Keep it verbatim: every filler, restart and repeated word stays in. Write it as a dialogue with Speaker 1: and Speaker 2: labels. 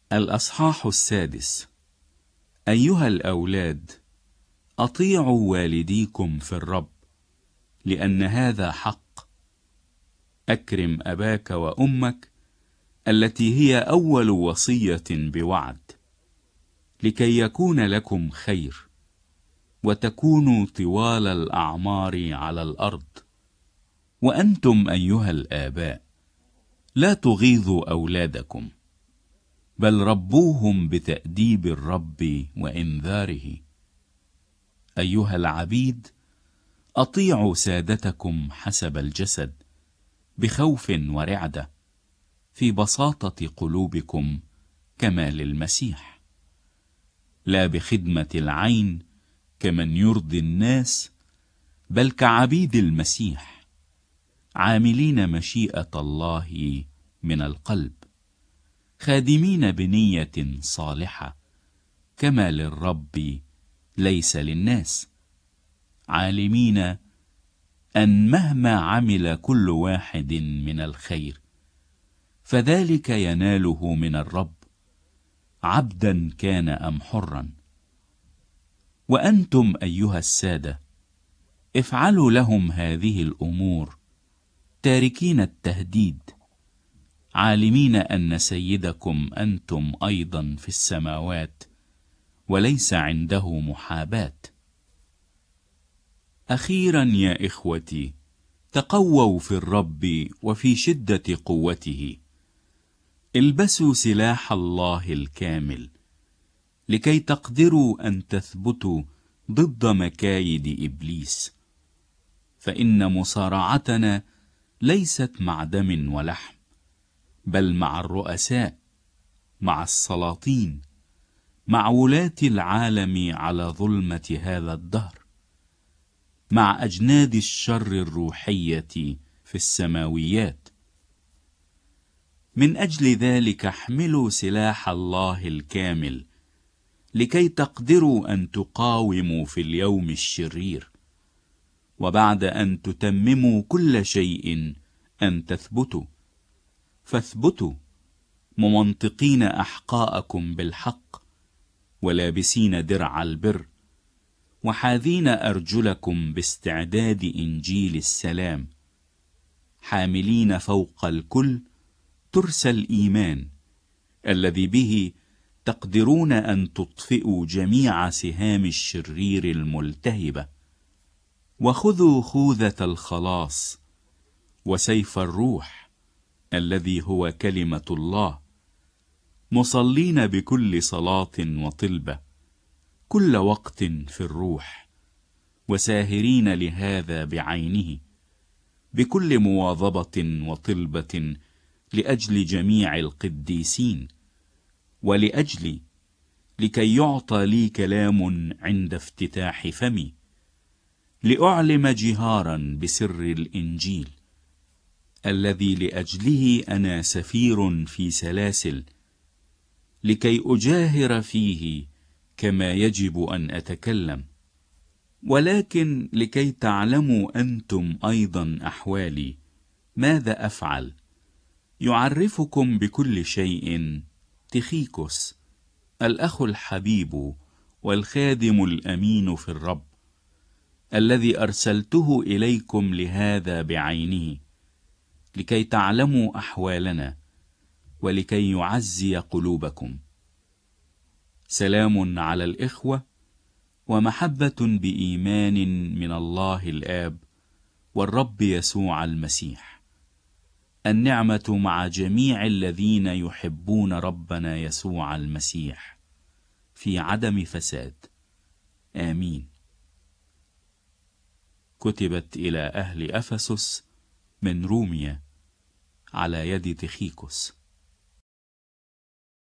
Speaker 1: الأصحاح السادس. أيها الأولاد، أطيعوا والديكم في الرب، لأن هذا حق. أكرم أباك وأمك، التي هي أول وصية بوعد، لكي يكون لكم خير، وتكونوا طوال الأعمار على الأرض. وأنتم أيها الآباء، لا تغيظوا أولادكم، بل ربوهم بتأديب الرب وإنذاره. أيها العبيد، أطيعوا سادتكم حسب الجسد، بخوف ورعدة، في بساطة قلوبكم كما للمسيح، لا بخدمة العين كمن يرضي الناس، بل كعبيد المسيح، عاملين مشيئة الله من القلب، خادمين بنية صالحة، كما للرب ليس للناس، عالمين أن مهما عمل كل واحد من الخير فذلك يناله من الرب، عبدا كان أم حرا. وأنتم أيها السادة، افعلوا لهم هذه الأمور تاركين التهديد، عالمين أن سيدكم أنتم أيضا في السماوات، وليس عنده محاباة. أخيرا يا إخوتي، تقووا في الرب وفي شدة قوته، البسوا سلاح الله الكامل، لكي تقدروا أن تثبتوا ضد مكايد إبليس. فإن مصارعتنا ليست مع دم ولحم، بل مع الرؤساء، مع السلاطين، مع ولاة العالم على ظلمة هذا الدهر، مع أجناد الشر الروحية في السماويات. من أجل ذلك احملوا سلاح الله الكامل، لكي تقدروا أن تقاوموا في اليوم الشرير، وبعد أن تتمموا كل شيء أن تثبتوا. فاثبتوا ممنطقين أحقاءكم بالحق، ولابسين درع البر، وحاذين أرجلكم باستعداد إنجيل السلام، حاملين فوق الكل ترس الإيمان، الذي به تقدرون أن تطفئوا جميع سهام الشرير الملتهبة. وخذوا خوذة الخلاص وسيف الروح، الذي هو كلمة الله، مصلين بكل صلاة وطلبة كل وقت في الروح، وساهرين لهذا بعينه، بكل مواظبة وطلبة لأجل جميع القديسين، ولأجلي، لكي يعطى لي كلام عند افتتاح فمي، لأعلم جهارا بسر الإنجيل، الذي لأجله أنا سفير في سلاسل، لكي أجاهر فيه كما يجب أن أتكلم. ولكن لكي تعلموا أنتم أيضا أحوالي، ماذا أفعل؟ يعرفكم بكل شيء تخيكوس، الأخ الحبيب والخادم الأمين في الرب، الذي أرسلته إليكم لهذا بعينه، لكي تعلموا أحوالنا، ولكي يعزي قلوبكم. سلام على الإخوة، ومحبة بإيمان من الله الآب والرب يسوع المسيح. النعمة مع جميع الذين يحبون ربنا يسوع المسيح في عدم فساد. آمين. كتبت إلى أهل أفسس من روميا على يد تخيكوس.